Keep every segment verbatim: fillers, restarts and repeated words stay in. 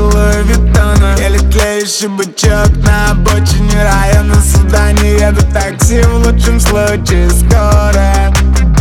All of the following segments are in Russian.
Луи Виттона. Еле тлеющий бычок на обочине района суда. Не еду такси, в лучшем случае скоро.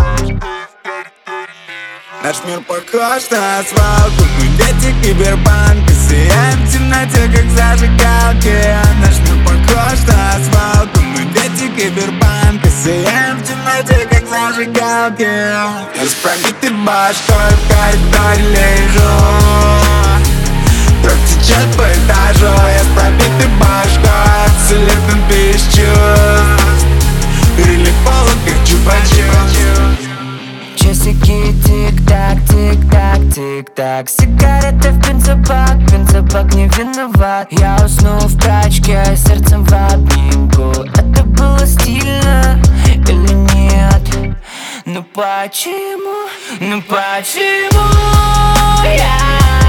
Наш мир похож на асфальт, тут мы дети киберпанка. Сияем в темноте, как зажигалки. Наш мир похож на асфальт, тут мы дети киберпанка. Сияем в темноте, как зажигалки. Я с пробитой башкой в коридоре лежу. Кровь течет по этажу. Я с пробитой башкой абсолютно без чувств. Перелив пола, как чупа-чупс. Часики тик-так, тик-так, тик-так. Сигарета в бензобак, бензобак не виноват. Я уснул в тачке, сердцем в обнимку. Это было стильно или нет? Ну почему, ну почему я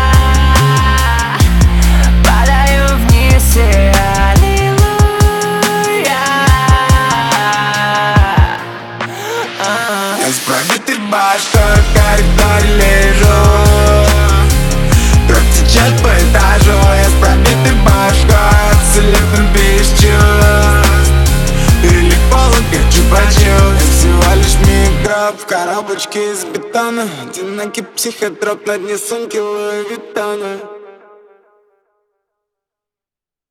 падаю вниз и аллилуйя? Я с пробитой башкой в коридоре лежу. Кровь течет по этажу. Я с пробитой башкой абсолютно без чувств. Перелив пола, как чупа-чупс. Я всего лишь микроб в коробочке из бетона. Одинокий психотроп на дне сумки Луи Виттона.